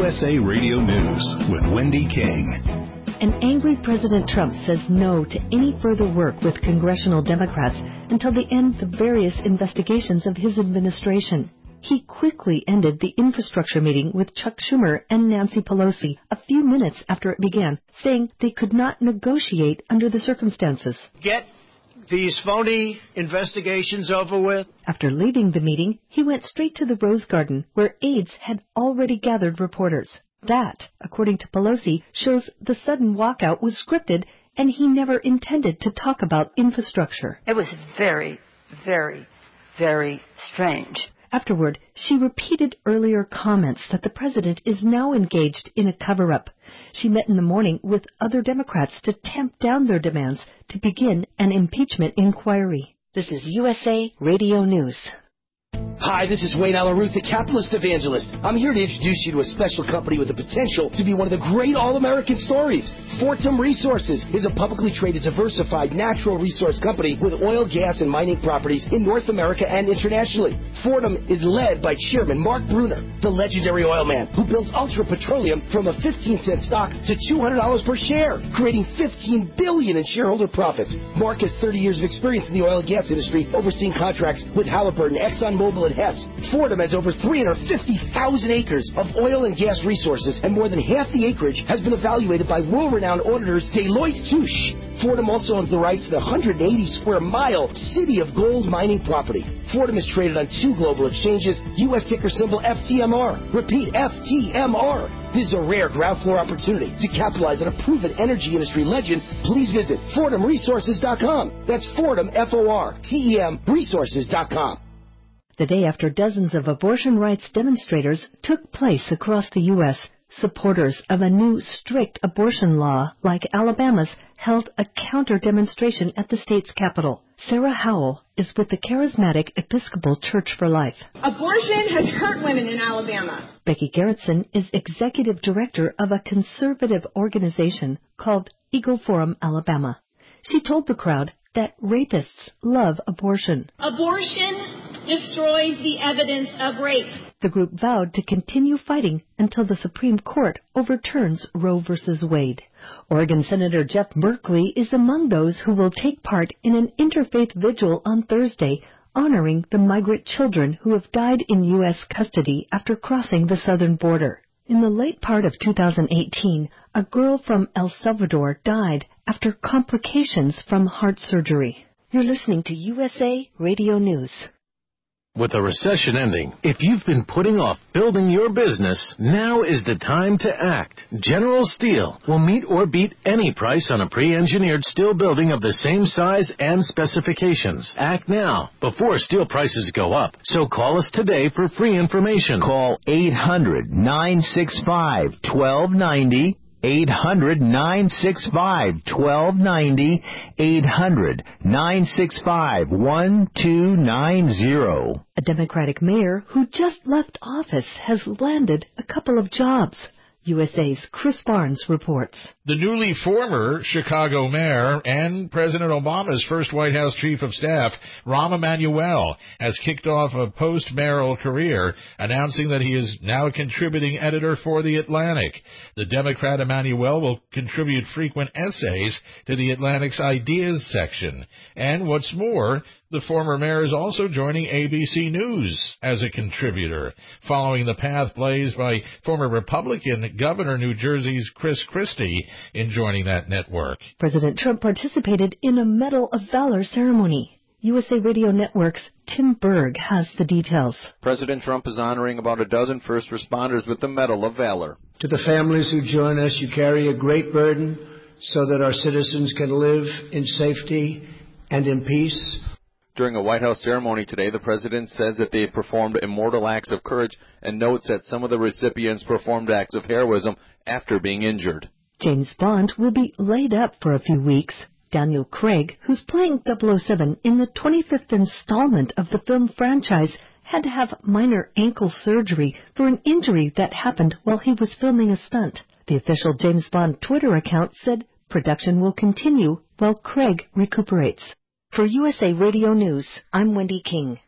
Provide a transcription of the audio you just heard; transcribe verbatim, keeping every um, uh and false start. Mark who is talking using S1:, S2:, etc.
S1: S A Radio News with Wendy King.
S2: An angry President Trump says no to any further work with congressional Democrats until the end of various investigations of his administration. He quickly ended the infrastructure meeting with Chuck Schumer and Nancy Pelosi a few minutes after it began, saying they could not negotiate under the circumstances.
S3: Get these phony investigations over with.
S2: After leaving the meeting, he went straight to the Rose Garden, where aides had already gathered reporters. That, according to Pelosi, shows the sudden walkout was scripted and he never intended to talk about infrastructure.
S4: It was very, very, very strange.
S2: Afterward, she repeated earlier comments that the president is now engaged in a cover-up. She met in the morning with other Democrats to tamp down their demands to begin an impeachment inquiry. This is U S A Radio News.
S5: Hi, this is Wayne Alaruth, the capitalist evangelist. I'm here to introduce you to a special company with the potential to be one of the great all-American stories. Fortum Resources is a publicly traded, diversified natural resource company with oil, gas, and mining properties in North America and internationally. Fortum is led by Chairman Mark Bruner, the legendary oil man who built Ultra Petroleum from a fifteen cent stock to two hundred dollars per share, creating fifteen billion dollars in shareholder profits. Mark has thirty years of experience in the oil and gas industry, overseeing contracts with Halliburton, ExxonMobil, and Hess. Fortum has over three hundred fifty thousand acres of oil and gas resources, and more than half the acreage has been evaluated by world-renowned auditors Deloitte Touche. Fortum also owns the rights to the one hundred eighty square mile City of Gold mining property. Fortum is traded on two global exchanges, U S ticker symbol F T M R. Repeat, F T M R. This is a rare ground floor opportunity to capitalize on a proven energy industry legend. Please visit Fortum Resources dot com. That's Fortum, F O R T E M, Resources dot com.
S2: The day after dozens of abortion rights demonstrators took place across the U S, supporters of a new strict abortion law like Alabama's held a counter-demonstration at the state's capital. Sarah Howell is with the Charismatic Episcopal Church for Life.
S6: Abortion has hurt women in Alabama.
S2: Becky Gerritsen is executive director of a conservative organization called Eagle Forum Alabama. She told the crowd that rapists love abortion.
S6: Abortion destroys the evidence of rape.
S2: The group vowed to continue fighting until the Supreme Court overturns Roe versus Wade. Oregon Senator Jeff Merkley is among those who will take part in an interfaith vigil on Thursday, honoring the migrant children who have died in U S custody after crossing the southern border. In the late part of two thousand eighteen, a girl from El Salvador died after complications from heart surgery. You're listening to U S A Radio News.
S7: With a recession ending, if you've been putting off building your business, now is the time to act. General Steel will meet or beat any price on a pre-engineered steel building of the same size and specifications. Act now, before steel prices go up. So call us today for free information.
S8: Call eight hundred, nine six five, one two nine zero. eight hundred, nine six five, one two nine zero. eight hundred, nine six five, one two nine zero.
S2: A Democratic mayor who just left office has landed a couple of jobs. U S A's Chris Barnes reports.
S9: The newly former Chicago mayor and President Obama's first White House chief of staff, Rahm Emanuel, has kicked off a post-mayoral career, announcing that he is now a contributing editor for The Atlantic. The Democrat Emanuel will contribute frequent essays to The Atlantic's Ideas section. And what's more, the former mayor is also joining A B C News as a contributor, following the path blazed by former Republican Governor New Jersey's Chris Christie in joining that network.
S2: President Trump participated in a Medal of Valor ceremony. U S A Radio Network's Tim Berg has the details.
S10: President Trump is honoring about a dozen first responders with the Medal of Valor.
S3: To the families who join us, you carry a great burden so that our citizens can live in safety and in peace.
S10: During a White House ceremony today, the president says that they performed immortal acts of courage and notes that some of the recipients performed acts of heroism after being injured.
S2: James Bond will be laid up for a few weeks. Daniel Craig, who's playing double oh seven in the twenty-fifth installment of the film franchise, had to have minor ankle surgery for an injury that happened while he was filming a stunt. The official James Bond Twitter account said production will continue while Craig recuperates. For U S A Radio News, I'm Wendy King.